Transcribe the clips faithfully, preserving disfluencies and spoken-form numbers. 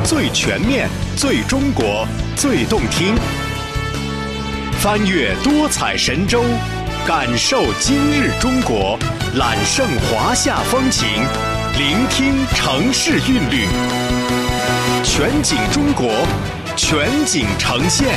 最全面、最中国、最动听。翻越多彩神州，感受今日中国，揽胜华夏风情，聆听城市韵律。全景中国，全景呈现。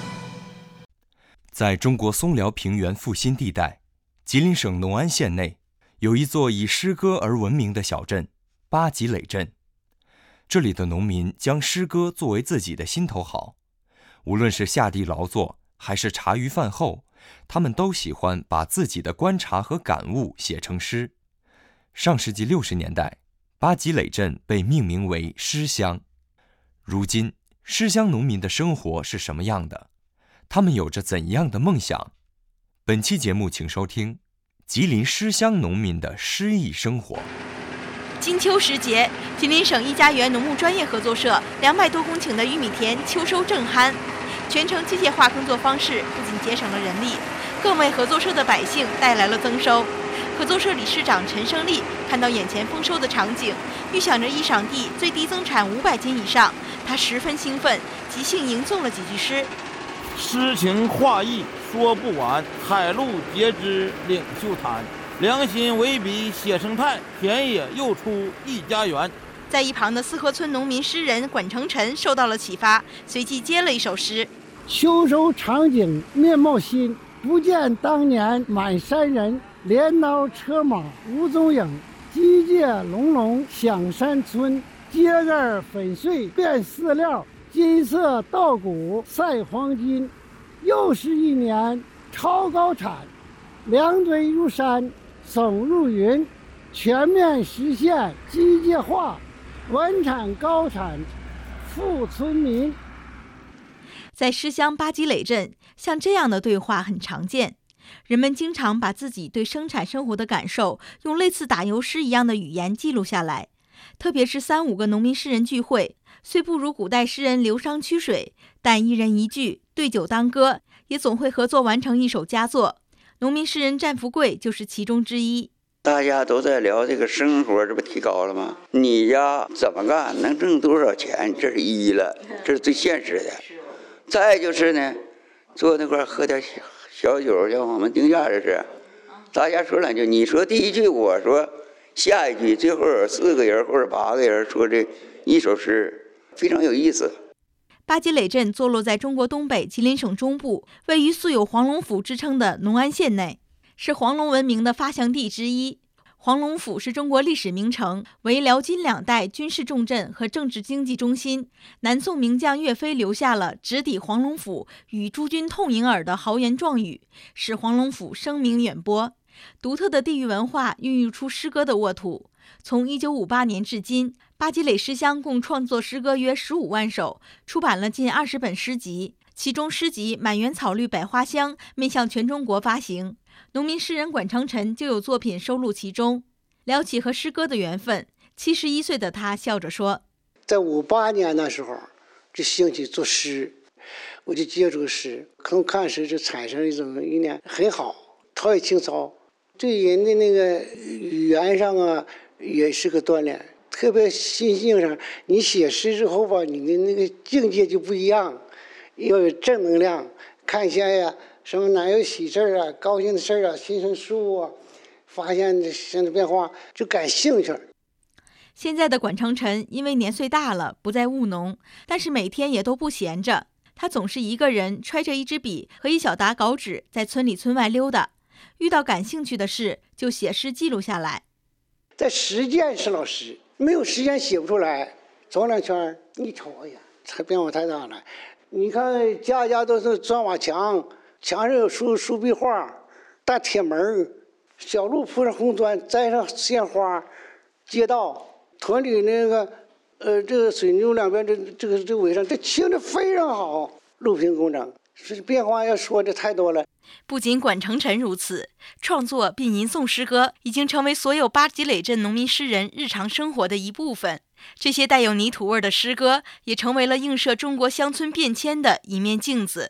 在中国松辽平原腹心地带，吉林省农安县内，有一座以诗歌而闻名的小镇——八吉垒镇。这里的农民将诗歌作为自己的心头好，无论是下地劳作，还是茶余饭后，他们都喜欢把自己的观察和感悟写成诗。上世纪六十年代，八吉垒镇被命名为诗乡。如今，诗乡农民的生活是什么样的？他们有着怎样的梦想？本期节目请收听吉林诗乡农民的诗意生活。 金秋时节，吉林省一家园农牧专业合作社两百多公顷的玉米田秋收正酣，全程机械化耕作方式不仅节省了人力，更为合作社的百姓带来了增收。合作社理事长陈胜利看到眼前丰收的场景，预想着一晌地最低增产五百斤以上，他十分兴奋，即兴吟诵了几句诗： 诗情画意说不完，海陆皆知领袖谈。良心为笔写生态，田野又出一家园。 在一旁的四河村农民诗人管成臣受到了启发，随即接了一首诗： 秋收场景面貌新，不见当年满山人。镰刀车马无踪影，机械隆隆响山村。秸秆粉碎变饲料，金色稻谷赛黄金。又是一年超高产，粮堆入山耸入云，全面实现机械化，稳产高产富村民。 在诗乡八吉垒镇，像这样的对话很常见。人们经常把自己对生产生活的感受用类似打油诗一样的语言记录下来，特别是三五个农民诗人聚会，虽不如古代诗人流觞曲水，但一人一句对酒当歌，也总会合作完成一首佳作。农民诗人战富贵就是其中之一。 大家都在聊这个生活，这不提高了吗？你呀怎么干能挣多少钱，这是一了，这是最现实的。再就是呢，坐那块喝点小酒，像我们定价这是，大家说两句，你说第一句，我说下一句，最后有四个人或者八个人说这一首诗，非常有意思。 八吉垒镇坐落在中国东北吉林省中部，位于素有黄龙府之称的农安县内，是黄龙文明的发祥地之一。黄龙府是中国历史名城，为辽金两代军事重镇和政治经济中心。南宋名将岳飞留下了直抵黄龙府，与诸军痛饮耳的豪言壮语，使黄龙府声名远播。独特的地域文化孕育出诗歌的沃土。从一九五八年至今，八吉垒诗乡共创作诗歌约十五万首，出版了近二十本诗集，其中诗集《满园草绿百花香》面向全中国发行。农民诗人管成臣就有作品收录其中。聊起和诗歌的缘分，七十一岁的他笑着说： 在五八年的时候就兴起作诗，我就接触诗，从看诗就产生一种意念，很好，陶冶情操，对人的那个语言上啊也是个锻炼，特别心性上，你写诗之后吧，你的那个境界就不一样，要有正能量，看见呀什么哪有喜事啊，高兴的事啊，心生书啊，发现现在变化就感兴趣。 现在的管成臣因为年岁大了，不再务农，但是每天也都不闲着。他总是一个人揣着一支笔和一小沓稿纸，在村里村外溜达，遇到感兴趣的事就写诗记录下来。 在实践是老师，没有实践写不出来。走两圈，你瞅，哎呀，它变化太大了。你看家家都是砖瓦墙，墙上有竖竖壁画，大铁门，小路铺上红砖，栽上鲜花，街道屯里那个呃这个水牛两边这这个这个围上，这清的非常好，路平工整。是变化要说的太多了。 不仅管成臣如此，创作并吟诵诗歌已经成为所有八吉垒镇农民诗人日常生活的一部分。这些带有泥土味的诗歌也成为了映射中国乡村变迁的一面镜子。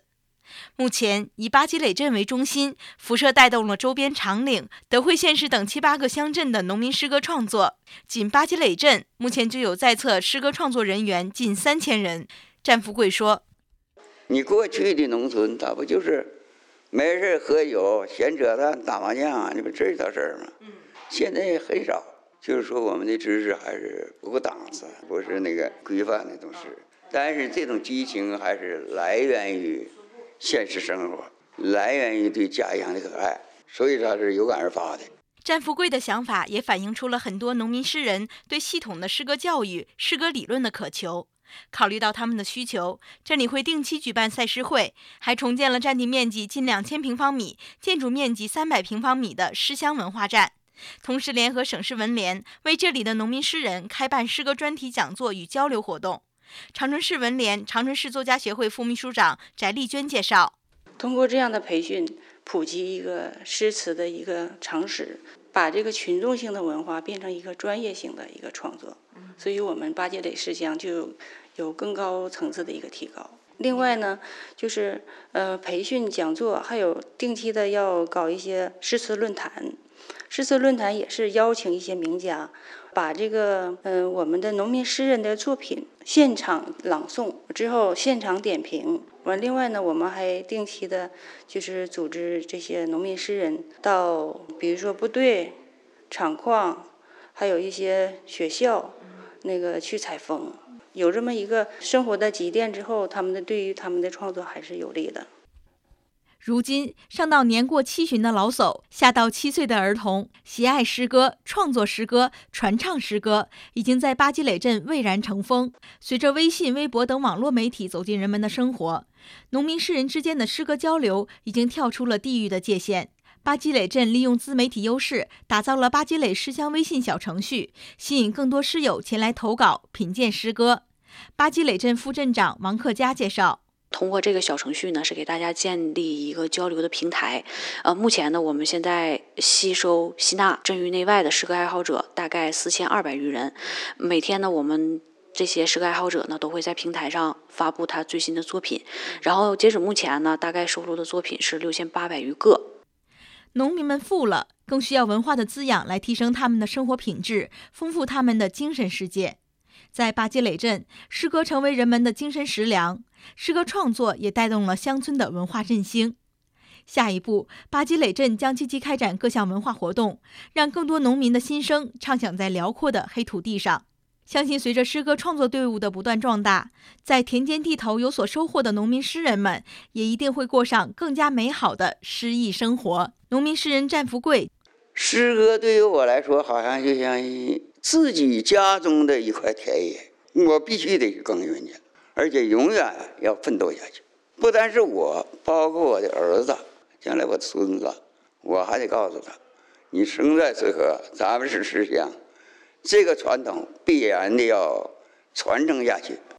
目前以八积垒镇为中心，辐射带动了周边长岭、德惠县市等七八个乡镇的农民诗歌创作。仅八积垒镇目前就有在册诗歌创作人员近三千人。战富贵说：“ 你过去的农村，它不就是没事喝酒、闲扯淡、打麻将啊？你不这一套事儿吗？现在很少。就是说，我们的知识还是不够档次，不是那个规范的东西。但是这种激情还是来源于现实生活，来源于对家乡的可爱，所以它是有感而发的。” 战富贵的想法也反映出了很多农民诗人对系统的诗歌教育、诗歌理论的渴求。考虑到他们的需求，这里会定期举办赛诗会，还重建了占地面积近两千平方米、建筑面积三百平方米的诗乡文化站。同时联合省市文联为这里的农民诗人开办诗歌专题讲座与交流活动。长春市文联长春市作家协会副秘书长翟丽娟介绍， 通过这样的培训，普及一个诗词的一个常识，把这个群众性的文化变成一个专业性的一个创作，所以我们八积垒诗乡就有有更高层次的一个提高。另外呢，就是呃培训讲座，还有定期的要搞一些诗词论坛。诗词论坛也是邀请一些名家，把这个嗯、呃、我们的农民诗人的作品现场朗诵之后现场点评。完，另外呢，我们还定期的就是组织这些农民诗人到，比如说部队、厂矿，还有一些学校，那个去采风。有这么一个生活的积淀之后，他们的对于他们的创作还是有利的。 如今，上到年过七旬的老叟，下到七岁的儿童，喜爱诗歌、创作诗歌、传唱诗歌，已经在八积垒镇蔚然成风。随着微信、微博等网络媒体走进人们的生活，农民诗人之间的诗歌交流已经跳出了地域的界限。八积垒镇利用自媒体优势，打造了八积垒诗乡微信小程序，吸引更多诗友前来投稿、品鉴诗歌。八积垒镇副镇长王克佳介绍， 通过这个小程序呢，是给大家建立一个交流的平台。呃，目前呢，我们现在吸收吸纳镇域内外的诗歌爱好者大概四千二百余人。每天呢，我们这些诗歌爱好者呢，都会在平台上发布他最新的作品。然后截止目前呢，大概收录的作品是六千八百余个。 农民们富了，更需要文化的滋养来提升他们的生活品质，丰富他们的精神世界。在八积垒镇，诗歌成为人们的精神食粮，诗歌创作也带动了乡村的文化振兴。下一步，八积垒镇将积极开展各项文化活动，让更多农民的心声唱响在辽阔的黑土地上。相信随着诗歌创作队伍的不断壮大，在田间地头有所收获的农民诗人们，也一定会过上更加美好的诗意生活。农民诗人战富贵， 诗歌对于我来说，好像就像自己家中的一块田野，我必须得去耕耘去，而且永远要奋斗下去。不单是我，包括我的儿子，将来我的孙子，我还得告诉他，你生在此河，咱们是诗乡，这个传统必然的要传承下去。